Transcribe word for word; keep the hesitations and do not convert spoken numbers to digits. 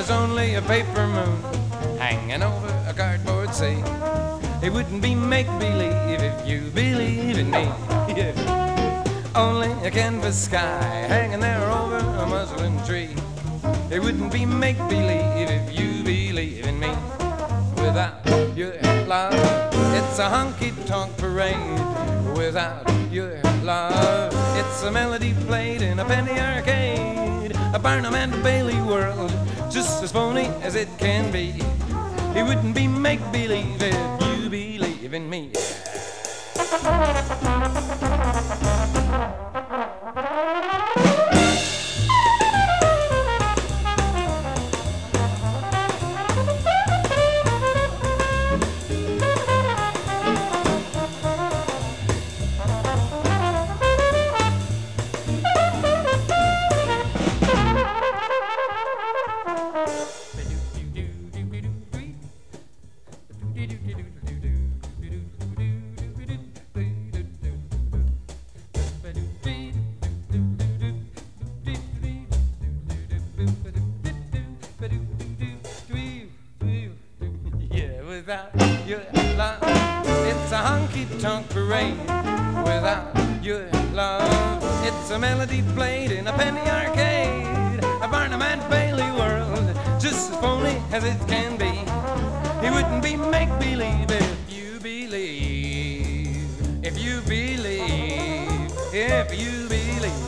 was only a paper moon hanging over a cardboard sea. It wouldn't be make-believe if you believe in me. Yeah. Only a canvas sky hanging there over a muslin tree. It wouldn't be make-believe if you believe in me. Without your love, it's a honky-tonk parade. Without your love, it's a melody played in a penny arcade. A Barnum and Bailey world, just as phony as it can be. It wouldn't be make-believe if you believe in me. Without your love, it's a honky-tonk parade. Without your love, it's a melody played in a penny arcade. A Barnum and Bailey world, just as phony as it can be. It wouldn't be make-believe if you believe. If you believe, if you believe.